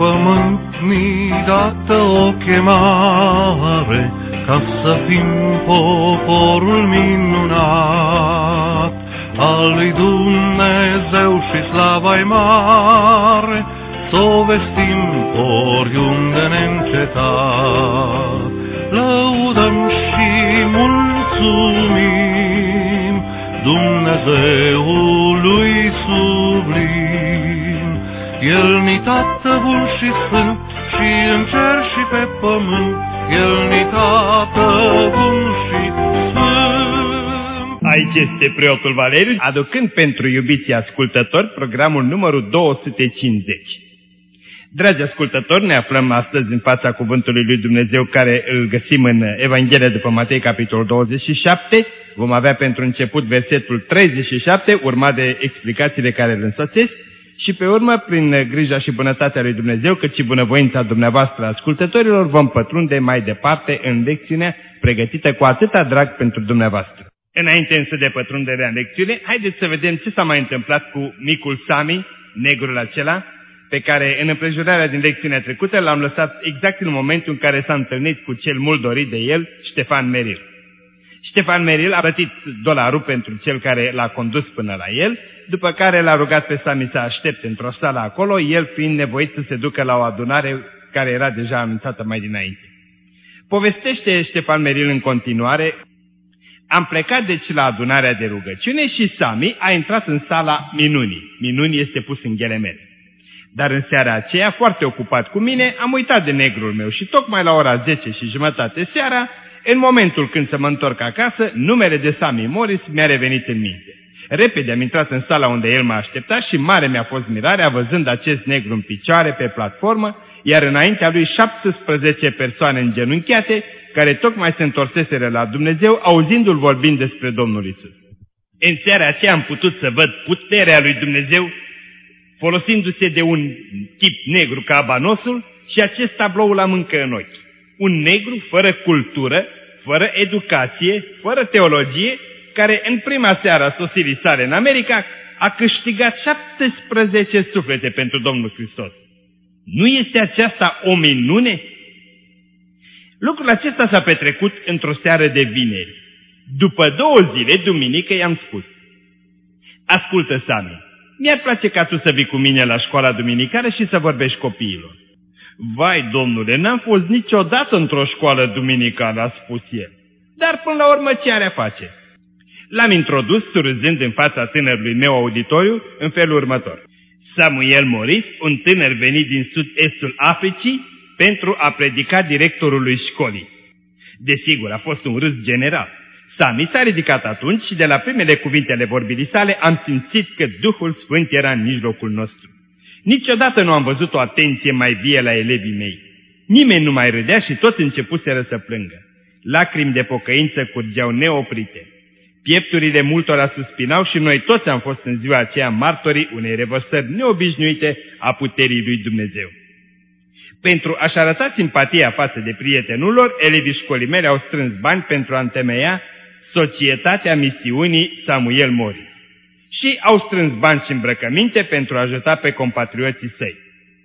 pământ mi-i dată o chemare, ca să fim poporul minunat al lui Dumnezeu și slava-i mare, s-o vestim oriunde neîncetat. Lăudăm și mulțumim Dumnezeului sublim. El-ni Tată bun și sfânt, și în cer și pe pământ, El-ni Tată bun și sfânt. Aici este preotul Valeriu, aducând pentru iubiții ascultători programul numărul 250. Dragi ascultători, ne aflăm astăzi în fața Cuvântului lui Dumnezeu, care îl găsim în Evanghelia după Matei, capitolul 27. Vom avea pentru început versetul 37, urmat de explicațiile care îl însoțesc, și pe urmă, prin grija și bunătatea lui Dumnezeu, cât și bunăvoința dumneavoastră ascultătorilor, vom pătrunde mai departe în lecțiunea pregătită cu atâta drag pentru dumneavoastră. Înainte însă de pătrunderea în lecțiune, haideți să vedem ce s-a mai întâmplat cu micul Sami, negrul acela, pe care în împrejurarea din lecțiunea trecută l-am lăsat exact în momentul în care s-a întâlnit cu cel mult dorit de el, Ștefan Meril. Ștefan Meril a plătit dolarul pentru cel care l-a condus până la el, după care l-a rugat pe Sami să aștepte într-o sală acolo, el fiind nevoit să se ducă la o adunare care era deja anunțată mai dinainte. Povestește Ștefan Meril în continuare: am plecat deci la adunarea de rugăciune și Sami a intrat în sala minunii. Minunii este pus în ghilimele. Dar în seara aceea, foarte ocupat cu mine, am uitat de negrul meu și tocmai la ora 10:30 seara, în momentul când să mă întorc acasă, numele de Sami Morris mi-a revenit în minte. Repede am intrat în sala unde el m-a așteptat și mare mi-a fost mirarea văzând acest negru în picioare pe platformă, iar înaintea lui 17 persoane îngenunchiate, care tocmai se întorseseră la Dumnezeu, auzindu-l vorbind despre Domnul Iisus. În seara aceea am putut să văd puterea lui Dumnezeu, folosindu-se de un tip negru ca abanosul, și acest tablou l-am încă în ochi. Un negru fără cultură, fără educație, fără teologie, care în prima seară a sosirii sale în America a câștigat 17 suflete pentru Domnul Hristos. Nu este aceasta o minune? Lucrul acesta s-a petrecut într-o seară de vineri. După 2 zile, duminică, i-am spus: ascultă, Sami, mi-ar place ca tu să vii cu mine la școala duminicală și să vorbești copiilor. Vai, domnule, n-am fost niciodată într-o școală duminicală, a spus el. Dar până la urmă ce are a face? L-am introdus surâzând în fața tânărului meu auditoriu în felul următor: Samuel Morris, un tânăr venit din sud-estul Africii pentru a predica directorului școlii. Desigur, a fost un râs general. Sami s-a ridicat atunci și de la primele cuvinte ale vorbirii sale am simțit că Duhul Sfânt era în mijlocul nostru. Niciodată nu am văzut o atenție mai vie la elevii mei. Nimeni nu mai râdea și toți începuseră să plângă. Lacrimi de pocăință curgeau neoprite. Piepturile multora suspinau și noi toți am fost în ziua aceea martorii unei revărsări neobișnuite a puterii lui Dumnezeu. Pentru a-și arăta simpatia față de prietenul lor, elevii școlii mele au strâns bani pentru a întemeia Societatea Misiunii Samuel Morris și au strâns bani și îmbrăcăminte pentru a ajuta pe compatrioții săi.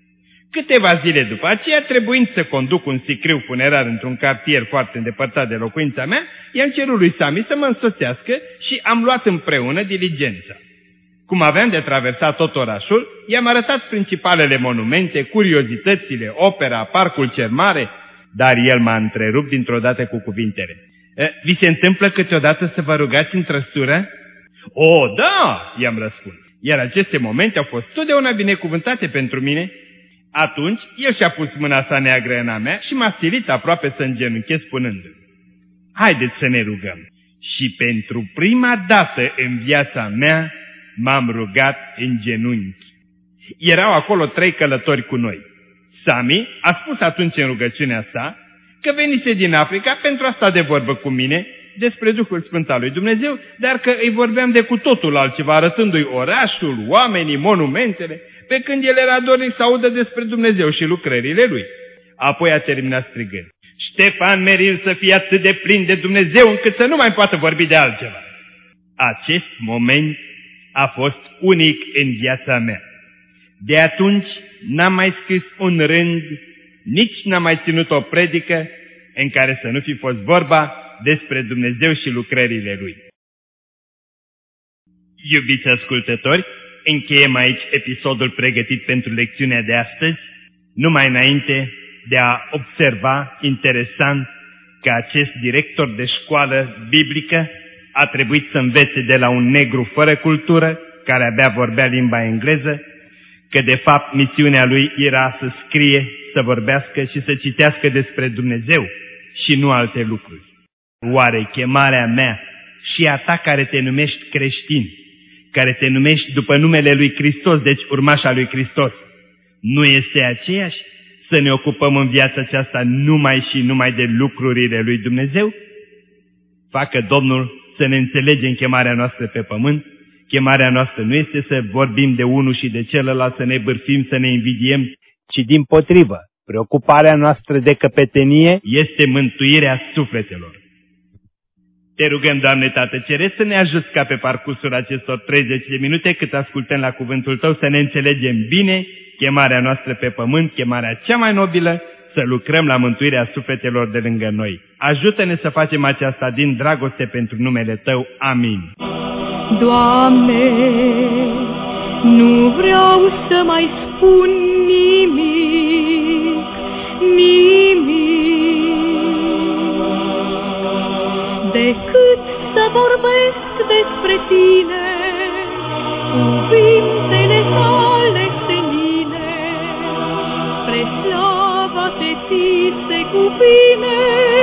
Câteva zile după aceea, trebuind să conduc un sicriu funerar într-un cartier foarte îndepărtat de locuința mea, i-am cerut lui Sami să mă însoțească și am luat împreună diligența. Cum aveam de traversat tot orașul, i-am arătat principalele monumente, curiozitățile, opera, parcul cel mare, dar el m-a întrerupt dintr-o dată cu cuvintele: vi se întâmplă câteodată să vă rugați în trăsură? O, da, i-am răspuns, iar aceste momente au fost totdeauna binecuvântate pentru mine. Atunci, el și-a pus mâna sa neagră în a mea și m-a silit aproape să îngenunchez spunându-mi: haideți să ne rugăm. Și pentru prima dată în viața mea m-am rugat în genunchi. Erau acolo 3 călători cu noi. Sami a spus atunci în rugăciunea sa că venise din Africa pentru a sta de vorbă cu mine despre Duhul Sfânt al lui Dumnezeu, dar că îi vorbeam de cu totul altceva, arătându-i orașul, oamenii, monumentele, pe când el era dornic să audă despre Dumnezeu și lucrările lui. Apoi a terminat strigând: Ștefan Meril să fie atât de plin de Dumnezeu încât să nu mai poată vorbi de altceva. Acest moment a fost unic în viața mea. De atunci n-am mai scris un rând, nici n-am mai ținut o predică în care să nu fi fost vorba despre Dumnezeu și lucrările Lui. Iubiți ascultători, încheiem aici episodul pregătit pentru lecțiunea de astăzi, numai înainte de a observa interesant că acest director de școală biblică a trebuit să învețe de la un negru fără cultură, care abia vorbea limba engleză, că de fapt misiunea lui era să scrie, să vorbească și să citească despre Dumnezeu și nu alte lucruri. Oare chemarea mea și a ta care te numești creștin, care te numești după numele lui Hristos, deci urmașa lui Hristos, nu este aceeași? Să ne ocupăm în viața aceasta numai și numai de lucrurile lui Dumnezeu? Facă Domnul să ne înțelegem chemarea noastră pe pământ. Chemarea noastră nu este să vorbim de unul și de celălalt, să ne bârfim, să ne invidiem, ci dimpotrivă, preocuparea noastră de căpetenie este mântuirea sufletelor. Te rugăm, Doamne Tată Ceresc, să ne ajuți ca pe parcursul acestor 30 de minute, cât ascultăm la cuvântul Tău, să ne înțelegem bine chemarea noastră pe pământ, chemarea cea mai nobilă, să lucrăm la mântuirea sufletelor de lângă noi. Ajută-ne să facem aceasta din dragoste pentru numele Tău. Amin. Doamne, nu vreau să mai spun nimic, decât să vorbesc despre Tine, cuvintele Tale senine, spre slava-te Ți se cuvine.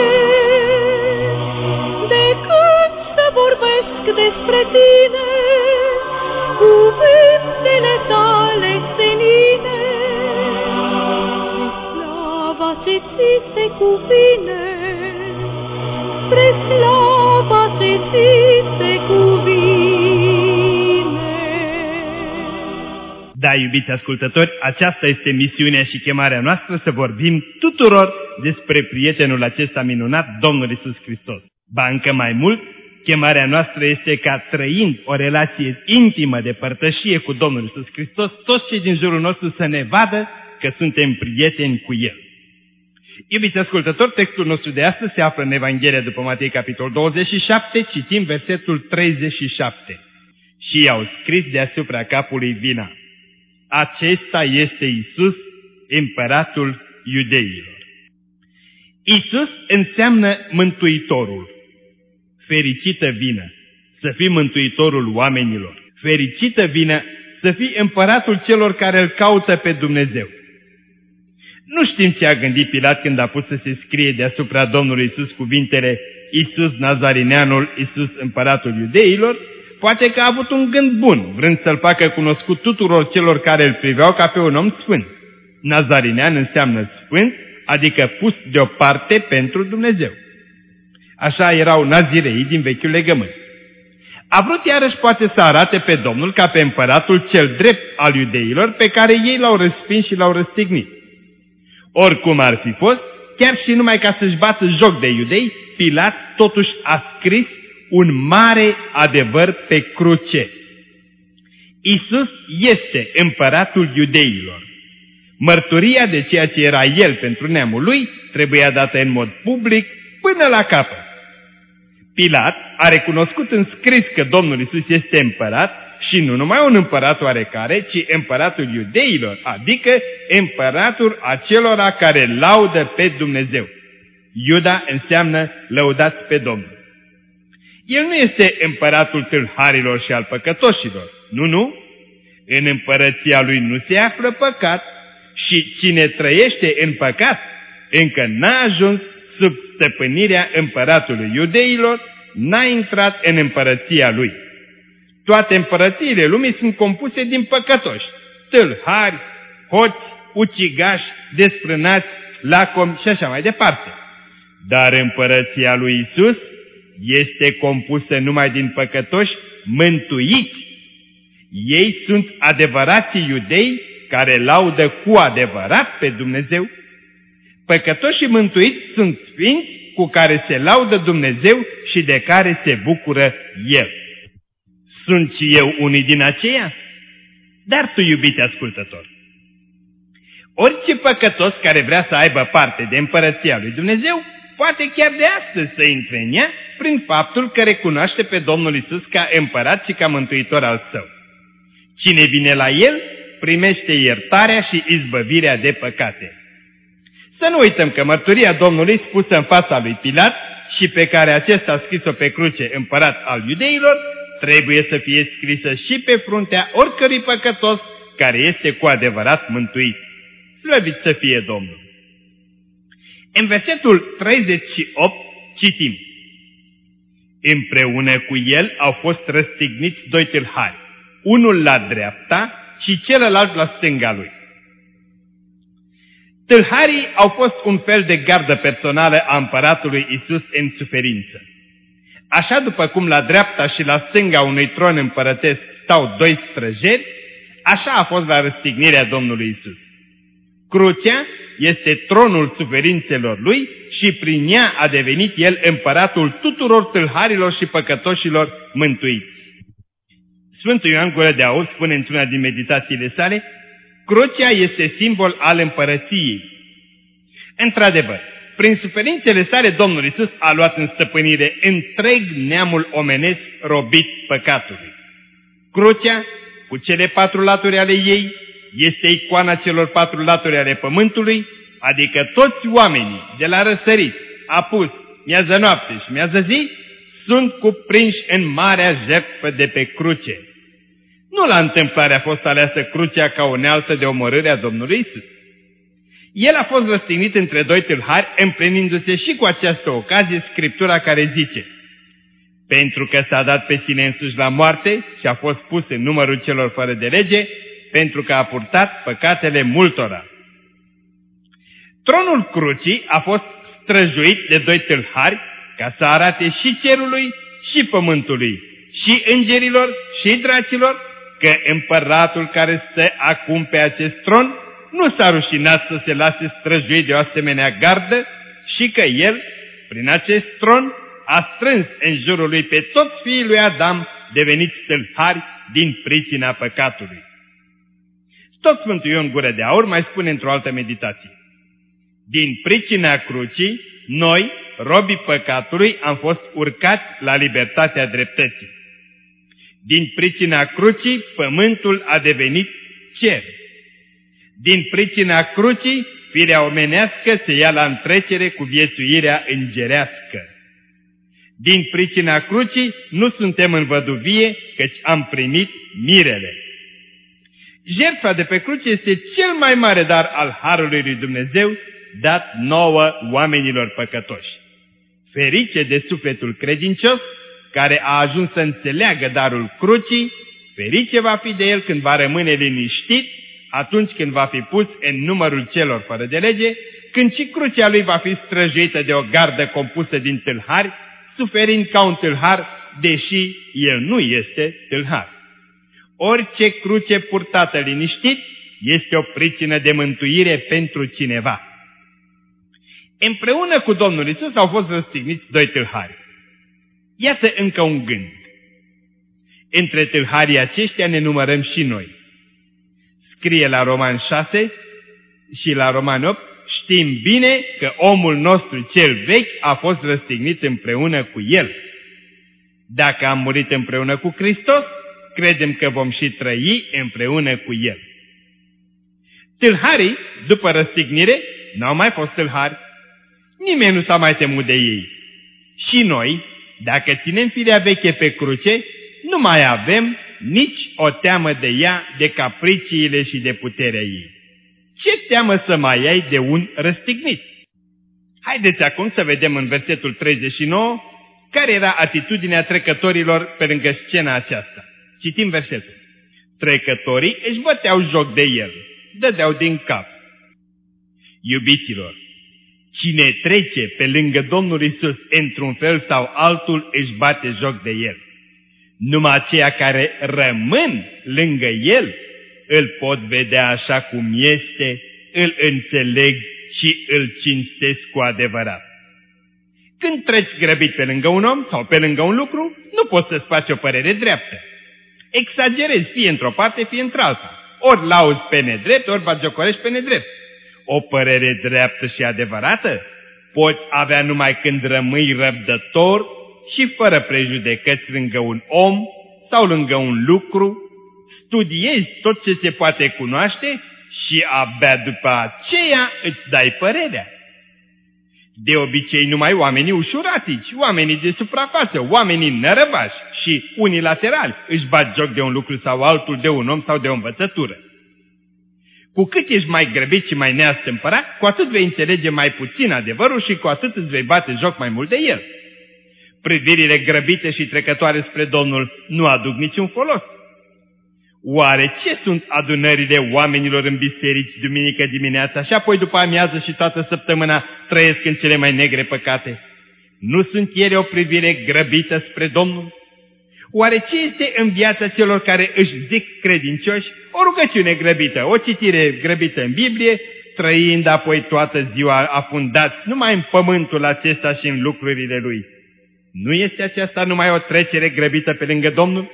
Decât să vorbesc despre Tine, cuvintele Tale senine, spre slava-te Ți se cuvine. Spre slava-te Ți se cuvine. Da, iubiți ascultători, aceasta este misiunea și chemarea noastră, să vorbim tuturor despre prietenul acesta minunat, Domnul Iisus Hristos. Ba încă mai mult, chemarea noastră este ca, trăind o relație intimă de părtășie cu Domnul Iisus Hristos, toți cei din jurul nostru să ne vadă că suntem prieteni cu El. Iubiți ascultători, textul nostru de astăzi se află în Evanghelia după Matei, capitolul 27, citim versetul 37. Și i-au scris deasupra capului vina: Acesta este Iisus, împăratul iudeilor. Iisus înseamnă mântuitorul. Fericită vină să fii mântuitorul oamenilor. Fericită vină să fii împăratul celor care îl caută pe Dumnezeu. Nu știm ce a gândit Pilat când a pus să se scrie deasupra Domnului Iisus cuvintele Iisus Nazarineanul, Iisus împăratul iudeilor. Poate că a avut un gând bun, vrând să-l facă cunoscut tuturor celor care îl priveau ca pe un om sfânt. Nazarinean înseamnă sfânt, adică pus deoparte pentru Dumnezeu. Așa erau nazireii din vechiul legământ. A vrut iarăși poate să arate pe Domnul ca pe împăratul cel drept al iudeilor, pe care ei l-au respins și l-au răstignit. Oricum ar fi fost, chiar și numai ca să-și bată joc de iudei, Pilat totuși a scris un mare adevăr pe cruce. Iisus este împăratul iudeilor. Mărturia de ceea ce era El pentru neamul lui trebuia dată în mod public până la capăt. Pilat a recunoscut în scris că Domnul Iisus este împărat și nu numai un împărat oarecare, ci împăratul iudeilor, adică împăratul acelora care laudă pe Dumnezeu. Iuda înseamnă lăudați pe Domnul. El nu este împăratul tâlharilor și al păcătoșilor. Nu. În împărăția lui nu se află păcat și cine trăiește în păcat încă n-a ajuns sub stăpânirea împăratului iudeilor, n-a intrat în împărăția lui. Toate împărățiile lumii sunt compuse din păcătoși, tâlhari, hoți, ucigași, desfrânați, lacomi și așa mai departe. Dar împărăția lui Iisus este compusă numai din păcătoși mântuiți. Ei sunt adevărații iudei care laudă cu adevărat pe Dumnezeu. Păcătoșii mântuiți sunt sfinți cu care se laudă Dumnezeu și de care se bucură El. Sunt și eu unii din aceia? Dar tu, iubite ascultător, Orice păcătos care vrea să aibă parte de împărăția lui Dumnezeu, poate chiar de astăzi să intre în ea prin faptul că recunoaște pe Domnul Iisus ca împărat și ca mântuitor al său. Cine vine la El, primește iertarea și izbăvirea de păcate. Să nu uităm că mărturia Domnului spusă în fața lui Pilat și pe care acesta a scris-o pe cruce, împărat al iudeilor, trebuie să fie scrisă și pe fruntea oricărui păcătos care este cu adevărat mântuit. Slăvit să fie Domnul! În versetul 38 citim: împreună cu el au fost răstigniți doi tâlhari, unul la dreapta și celălalt la stânga lui. Tâlharii au fost un fel de gardă personală a împăratului Iisus în suferință. Așa după cum la dreapta și la stânga unui tron împărătesc stau doi străjeri, așa a fost la răstignirea Domnului Iisus. Crucea este tronul suferințelor lui și prin ea a devenit el împăratul tuturor tâlharilor și păcătoșilor mântuiți. Sfântul Ioan Gură de Aur spune într-una din meditațiile sale: crucea este simbol al împărăției. Într-adevăr, prin suferințele sale Domnul Iisus a luat în stăpânire întreg neamul omenesc robit păcatului. Crucea, cu cele patru laturi ale ei, este icoana celor patru laturi ale pământului, adică toți oamenii, de la răsărit, apus, miază noapte și miază zi, sunt cuprinși în marea jertfă de pe cruce. Nu la întâmplare a fost aleasă crucea ca unealtă de omorâre a Domnului Iisus. El a fost răstignit între doi tâlhari, împlinindu-se și cu această ocazie Scriptura care zice: pentru că s-a dat pe sine însuși la moarte și a fost pus în numărul celor fără de lege, pentru că a purtat păcatele multora. Tronul crucii a fost străjuit de doi tâlhari ca să arate și cerului și pământului, și îngerilor și dracilor, că împăratul care stă acum pe acest tron nu s-a rușinat să se lase străjuit de o asemenea gardă și că el, prin acest tron, a strâns în jurul lui pe toți fiii lui Adam, deveniți tâlhari din pricina păcatului. Tot Sfântul Ioan Gură de Aur mai spune într-o altă meditație: din pricina crucii, noi, robii păcatului, am fost urcați la libertatea dreptății. Din pricina crucii, pământul a devenit cer. Din pricina crucii, firea omenească se ia la întrecere cu viețuirea îngerească. Din pricina crucii, nu suntem în văduvie, căci am primit mirele. Jertfa de pe cruce este cel mai mare dar al harului lui Dumnezeu, dat nouă oamenilor păcătoși. Ferice de sufletul credincios, care a ajuns să înțeleagă darul crucii, ferice va fi de el când va rămâne liniștit, atunci când va fi pus în numărul celor fără de lege, când și crucea lui va fi străjuită de o gardă compusă din tâlhari, suferind ca un tâlhar, deși el nu este tâlhar. Orice cruce purtată liniștit este o pricină de mântuire pentru cineva. Împreună cu Domnul Iisus au fost răstigniți doi tâlhari. Iată încă un gând. Între tâlharii aceștia ne numărăm și noi. Scrie la Roman 6 și la Roman 8, știm bine că omul nostru cel vechi a fost răstignit împreună cu el. Dacă am murit împreună cu Hristos, credem că vom și trăi împreună cu el. Tâlharii, după răstignire, n-au mai fost tâlhari. Nimeni nu s-a mai temut de ei. Și noi, dacă ținem firea veche pe cruce, nu mai avem nici o teamă de ea, de capriciile și de puterea ei. Ce teamă să mai ai de un răstignit? Haideți acum să vedem în versetul 39 care era atitudinea trecătorilor pe lângă scena aceasta. Citim versetul. Trecătorii își băteau joc de el, dădeau din cap. Iubiților, cine trece pe lângă Domnul Iisus într-un fel sau altul își bate joc de el. Numai aceia care rămân lângă el îl pot vedea așa cum este, îl înțeleg și îl cinstesc cu adevărat. Când treci grăbit pe lângă un om sau pe lângă un lucru, nu poți să-ți faci o părere dreaptă. Exagerezi fie într-o parte, fie într-alta. Ori lauzi pe nedrept, ori bagiocorești pe nedrept. o părere dreaptă și adevărată poți avea numai când rămâi răbdător și fără prejudecăți lângă un om sau lângă un lucru, studiezi tot ce se poate cunoaște și abia după aceea îți dai părerea. De obicei numai oamenii ușuratici, oamenii de suprafață, oamenii nărăvași și unilaterali își bat joc de un lucru sau altul, de un om sau de o învățătură. Cu cât ești mai grăbit și mai neastâmpărat, cu atât vei înțelege mai puțin adevărul și cu atât îți vei bate joc mai mult de el. Privirile grăbite și trecătoare spre Domnul nu aduc niciun folos. Oare ce sunt adunările oamenilor în biserici duminică dimineața și apoi după amiază și toată săptămâna trăiesc în cele mai negre păcate? Nu sunt ele o privire grăbită spre Domnul? Oare ce este în viața celor care își zic credincioși o rugăciune grăbită, o citire grăbită în Biblie, trăind apoi toată ziua afundați numai în pământul acesta și în lucrurile lui? Nu este aceasta numai o trecere grăbită pe lângă Domnul?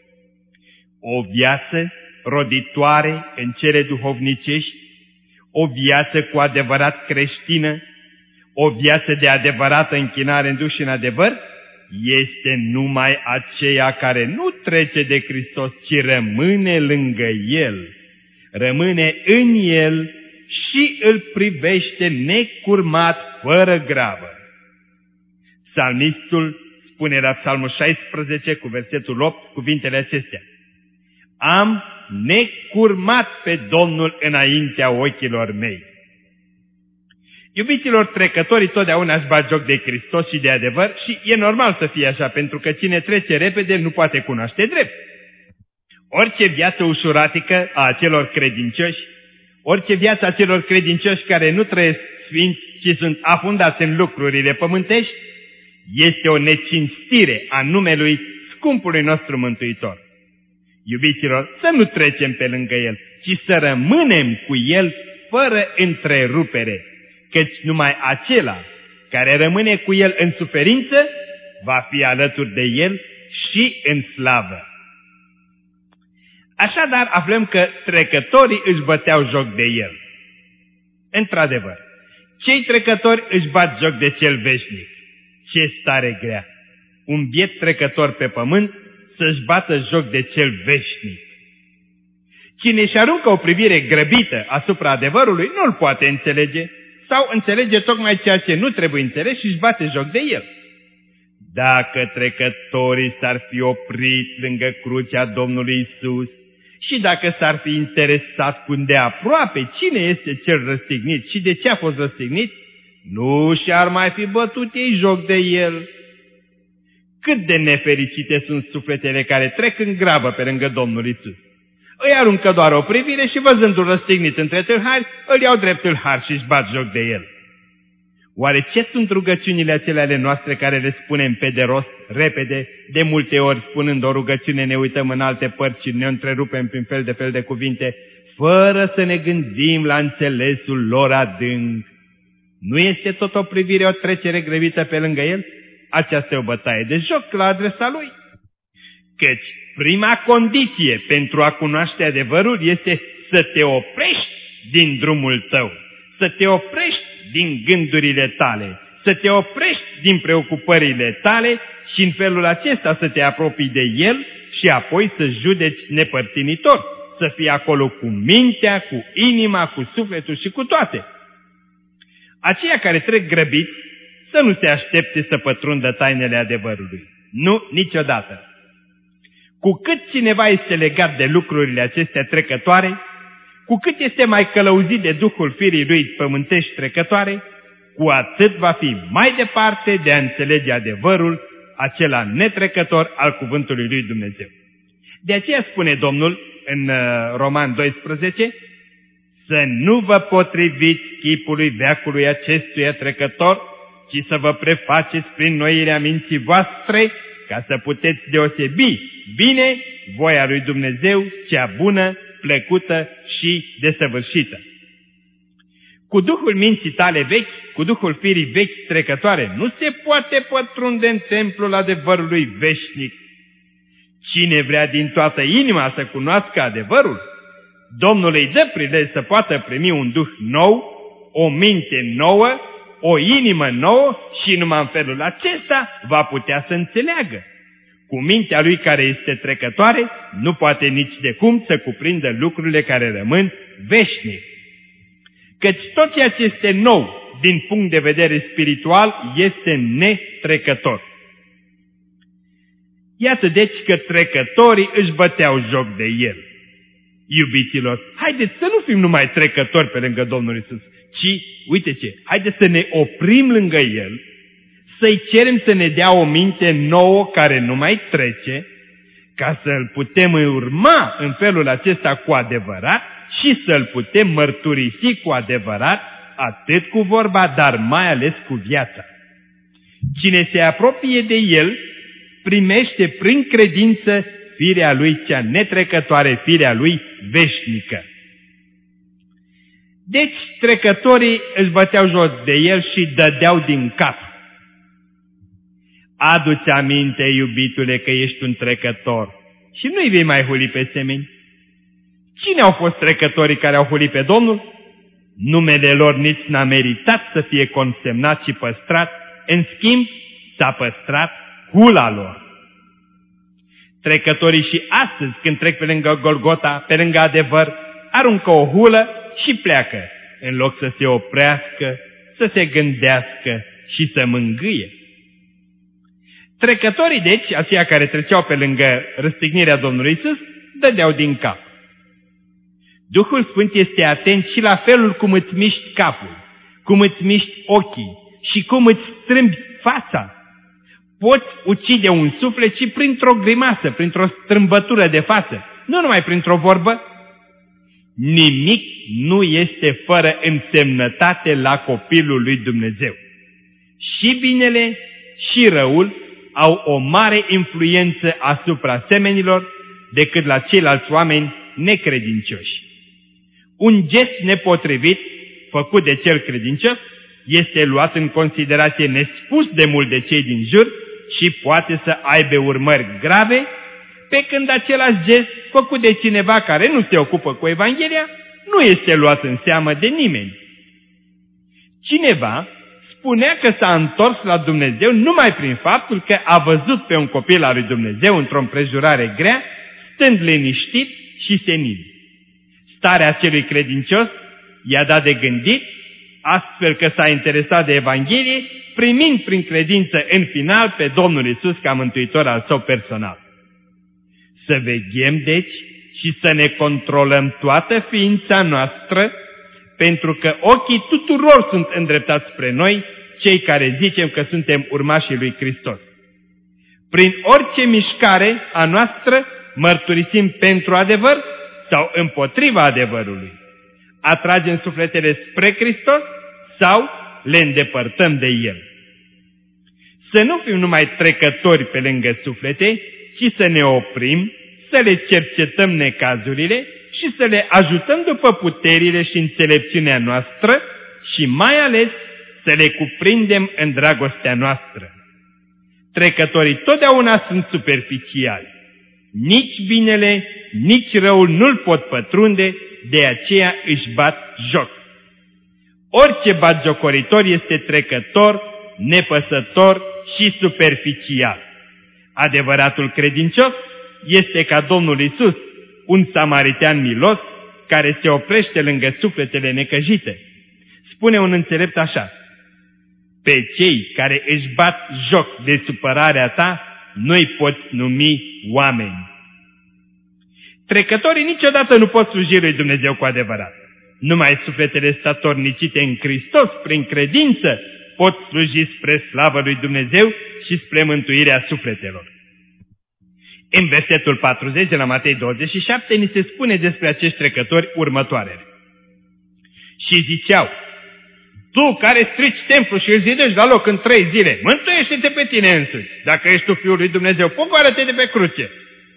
O viață roditoare în cele duhovnicești, o viață cu adevărat creștină, o viață de adevărată închinare în duh și în adevăr, este numai aceea care nu trece de Hristos, ci rămâne lângă El, rămâne în El și îl privește necurmat, fără grabă. Psalmistul spune la Psalmul 16 cu versetul 8 cuvintele acestea: am necurmat pe Domnul înaintea ochilor mei. Iubiților, trecătorii totdeauna își bat joc de Hristos și de adevăr și e normal să fie așa, pentru că cine trece repede nu poate cunoaște drept. Orice viață ușuratică a acelor credincioși, orice viață a celor credincioși care nu trăiesc sfinți, ci sunt afundați în lucrurile pământești, este o necinstire a numelui scumpului nostru Mântuitor. Iubiților, să nu trecem pe lângă El, ci să rămânem cu El fără întrerupere, căci numai acela care rămâne cu El în suferință va fi alături de El și în slavă. Așadar, aflăm că trecătorii își băteau joc de El. Într-adevăr, cei trecători își bat joc de Cel veșnic. Ce stare grea! Un biet trecător pe pământ să-și bată joc de Cel veșnic. Cine își aruncă o privire grăbită asupra adevărului nu-l poate înțelege sau înțelege tocmai ceea ce nu trebuie înțeles și își bate joc de el. Dacă trecătorii s-ar fi oprit lângă crucea Domnului Isus și dacă s-ar fi interesat cu îndeaproape cine este cel răstignit și de ce a fost răstignit, nu și-ar mai fi bătut ei joc de el. Cât de nefericite sunt sufletele care trec în grabă pe lângă Domnul Isus. Îi aruncă doar o privire și văzându-l răstignit între tâlhari, îl iau drept tâlhar și își bat joc de el. Oare ce sunt rugăciunile acelea ale noastre care le spunem pe de rost, repede, de multe ori spunând o rugăciune ne uităm în alte părți și ne întrerupem prin fel de cuvinte, fără să ne gândim la înțelesul lor adânc? Nu este tot o privire, o trecere grăbită pe lângă el? Aceasta e o bătaie de joc la adresa lui. Căci prima condiție pentru a cunoaște adevărul este să te oprești din drumul tău, să te oprești din gândurile tale, să te oprești din preocupările tale și în felul acesta să te apropii de el și apoi să judeci nepărtinitor, să fii acolo cu mintea, cu inima, cu sufletul și cu toate. Aceia care trec grăbiți să nu se aștepte să pătrundă tainele adevărului. Nu, niciodată. Cu cât cineva este legat de lucrurile acestea trecătoare, cu cât este mai călăuzit de Duhul firii lui pământești trecătoare, cu atât va fi mai departe de a înțelege adevărul acela netrecător al cuvântului lui Dumnezeu. De aceea spune Domnul în Roman 12, să nu vă potriviți chipului veacului acestuia trecător, ci să vă prefaceți prin noirea minții voastre, ca să puteți deosebi bine voia lui Dumnezeu, cea bună, plăcută și desăvârșită. Cu Duhul minții tale vechi, cu Duhul firii vechi trecătoare, nu se poate pătrunde în templul adevărului veșnic. Cine vrea din toată inima să cunoască adevărul, Domnul îi dă prilej să poată primi un duh nou, o minte nouă, o inimă nouă și numai în felul acesta va putea să înțeleagă. Cu mintea lui care este trecătoare, nu poate nici de cum să cuprindă lucrurile care rămân veșnic. Căci tot ceea ce este nou din punct de vedere spiritual este netrecător. Iată deci că trecătorii își băteau joc de el. Iubiților, haideți să nu fim numai trecători pe lângă Domnul Iisus, ci, uite ce, haideți să ne oprim lângă El, să-i cerem să ne dea o minte nouă care nu mai trece, ca să-L putem urma în felul acesta cu adevărat și să-L putem mărturisi cu adevărat, atât cu vorba, dar mai ales cu viața. Cine se apropie de El, primește prin credință firea Lui cea netrecătoare, firea Lui veșnică. Deci trecătorii își băteau joc de El și dădeau din cap. Adu-ți aminte, iubitule, că ești un trecător și nu-i vei mai huli pe semeni. Cine au fost trecătorii care au hulit pe Domnul? Numele lor nici n-a meritat să fie consemnat și păstrat, în schimb s-a păstrat hula lor. Trecătorii și astăzi, când trec pe lângă Golgota, pe lângă adevăr, aruncă o hulă și pleacă, în loc să se oprească, să se gândească și să mângâie. Trecătorii, deci, aceia care treceau pe lângă răstignirea Domnului Iisus, dădeau din cap. Duhul Sfânt este atent și la felul cum îți miști capul, cum îți miști ochii și cum îți strâmbi fața. Poți ucide un suflet și printr-o grimasă, printr-o strâmbătură de față, nu numai printr-o vorbă. Nimic nu este fără însemnătate la copilul lui Dumnezeu. Și binele și răul au o mare influență asupra semenilor decât la ceilalți oameni necredincioși. Un gest nepotrivit făcut de cel credincios este luat în considerație nespus de mult de cei din jur și poate să aibă urmări grave, pe când același gest făcut de cineva care nu se ocupă cu Evanghelia nu este luat în seamă de nimeni. Cineva spunea că s-a întors la Dumnezeu numai prin faptul că a văzut pe un copil al lui Dumnezeu într-o împrejurare grea, stând liniștit și senin. Starea acelui credincios i-a dat de gândit, astfel că s-a interesat de Evanghelie, primind prin credință în final pe Domnul Iisus ca mântuitor al său personal. Să veghem, deci, și să ne controlăm toată ființa noastră, pentru că ochii tuturor sunt îndreptați spre noi, cei care zicem că suntem urmașii lui Hristos. Prin orice mișcare a noastră mărturisim pentru adevăr sau împotriva adevărului. Atragem sufletele spre Hristos sau le îndepărtăm de El. Să nu fim numai trecători pe lângă suflete, ci să ne oprim, să le cercetăm necazurile și să le ajutăm după puterile și înțelepciunea noastră și mai ales să le cuprindem în dragostea noastră. Trecătorii totdeauna sunt superficiali. Nici binele, nici răul nu-l pot pătrunde, de aceea își bat joc. Orice batjocoritor este trecător, nepăsător și superficial. Adevăratul credincios este ca Domnul Iisus, un samaritean milos care se oprește lângă sufletele necăjite. Spune un înțelept așa: pe cei care își bat joc de supărarea ta, nu-i poți numi oameni. Trecătorii niciodată nu pot sluji lui Dumnezeu cu adevărat. Numai sufletele statornicite în Hristos, prin credință, pot sluji spre slavă lui Dumnezeu și spre mântuirea sufletelor. În versetul 40 de la Matei 27 ni se spune despre acești trecători următoarele. Și ziceau: tu care strici templul și îl zidești la loc în 3 zile, mântuiește-te pe tine însuți. Dacă ești tu Fiul lui Dumnezeu, pogoară-te de pe cruce.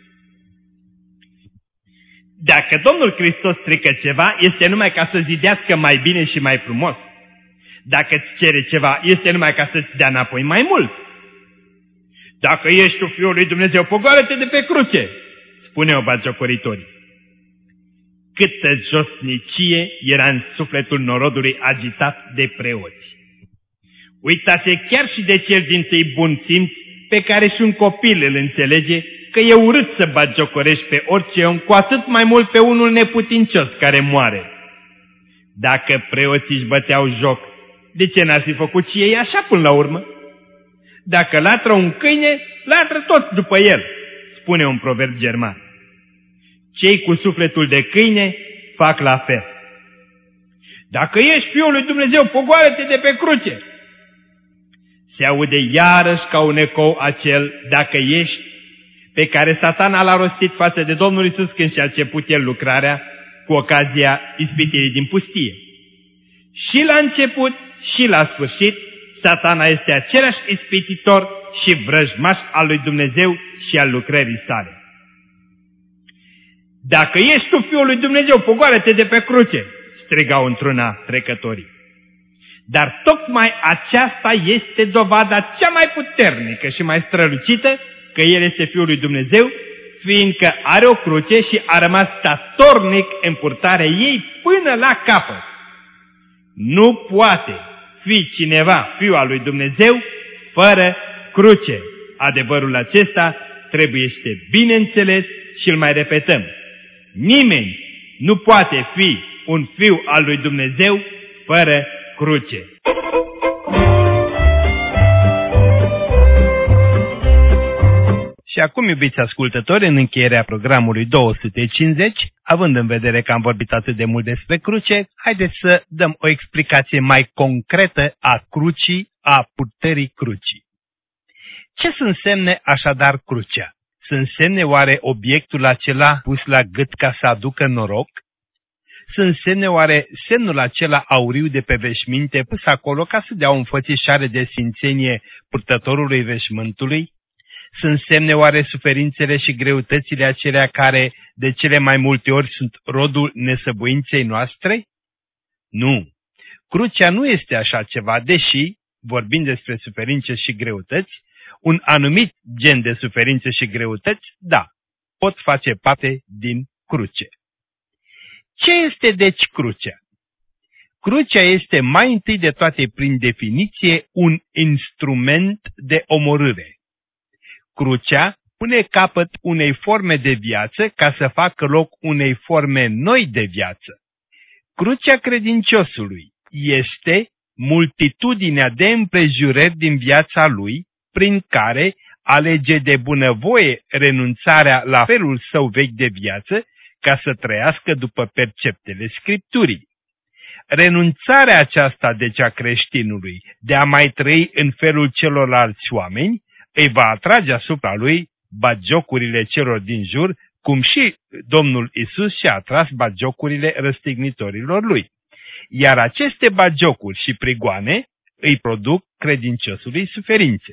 Dacă Domnul Hristos strică ceva, este numai ca să zidească mai bine și mai frumos. Dacă îți cere ceva, este numai ca să-ți dea înapoi mai mult. Dacă ești tu Fiul lui Dumnezeu, pogoară-te de pe cruce, spuneau batjocoritorii. Câtă josnicie era în sufletul norodului agitat de preoți. Uitase chiar și de cel dintâi bun simț pe care și un copil îl înțelege că e urât să batjocorești pe orice om, cu atât mai mult pe unul neputincios care moare. Dacă preoții își băteau joc, de ce n-ar fi făcut și ei așa până la urmă? Dacă latră un câine, latră toți după el, spune un proverb german. Cei cu sufletul de câine fac la fel. Dacă ești Fiul lui Dumnezeu, pogoară-te de pe cruce. Se aude iarăși ca un ecou acel dacă ești, pe care Satana l-a rostit față de Domnul Iisus când și-a început el lucrarea cu ocazia ispitirii din pustie. Și la început și la sfârșit, Satana este același ispititor și vrăjmaș al lui Dumnezeu și al lucrării sale. Dacă ești tu Fiul lui Dumnezeu, pogoară-te de pe cruce, strigau într-una trecătorii. Dar tocmai aceasta este dovada cea mai puternică și mai strălucită că El este Fiul lui Dumnezeu, fiindcă are o cruce și a rămas statornic în purtarea ei până la capăt. Nu poate fi cineva Fiul al lui Dumnezeu fără cruce. Adevărul acesta trebuie să bine înțeles și îl mai repetăm. Nimeni nu poate fi un Fiu al lui Dumnezeu fără cruce. Și acum, iubiți ascultători, în încheierea programului 250, având în vedere că am vorbit atât de mult despre cruce, haideți să dăm o explicație mai concretă a crucii, a purtării crucii. Ce sunt semne așadar crucea? Sunt semne oare obiectul acela pus la gât ca să aducă noroc? Sunt semne oare semnul acela auriu de pe veșminte pus acolo ca să dea o înfățișare de sfințenie purtătorului veșmântului? Sunt semne oare suferințele și greutățile acelea care de cele mai multe ori sunt rodul nesăbuinței noastre? Nu. Crucea nu este așa ceva, deși, vorbind despre suferințe și greutăți, un anumit gen de suferințe și greutăți, da, pot face parte din cruce. Ce este deci crucea? Crucea este mai întâi de toate prin definiție un instrument de omorâre. Crucea pune capăt unei forme de viață ca să facă loc unei forme noi de viață. Crucea credinciosului este multitudinea de împrejurări din viața lui, prin care alege de bunăvoie renunțarea la felul său vechi de viață ca să trăiască după perceptele Scripturii. Renunțarea aceasta deci a creștinului de a mai trăi în felul celorlalți oameni îi va atrage asupra lui bagiocurile celor din jur, cum și Domnul Iisus și-a atras bagiocurile răstignitorilor lui. Iar aceste bagiocuri și prigoane îi produc credinciosului suferințe.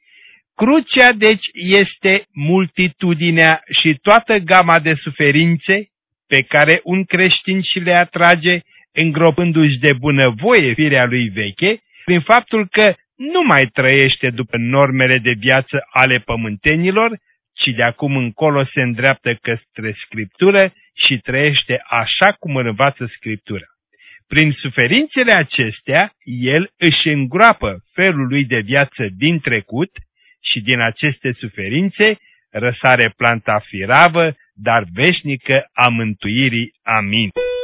Crucea, deci, este multitudinea și toată gama de suferințe pe care un creștin și le atrage, îngropându-și de bunăvoie firea lui veche, prin faptul că nu mai trăiește după normele de viață ale pământenilor, ci de acum încolo se îndreaptă către Scriptură și trăiește așa cum îl învață Scriptura. Prin suferințele acestea, el își îngroapă felul lui de viață din trecut și din aceste suferințe răsare planta firavă, dar veșnică a mântuirii. Amin.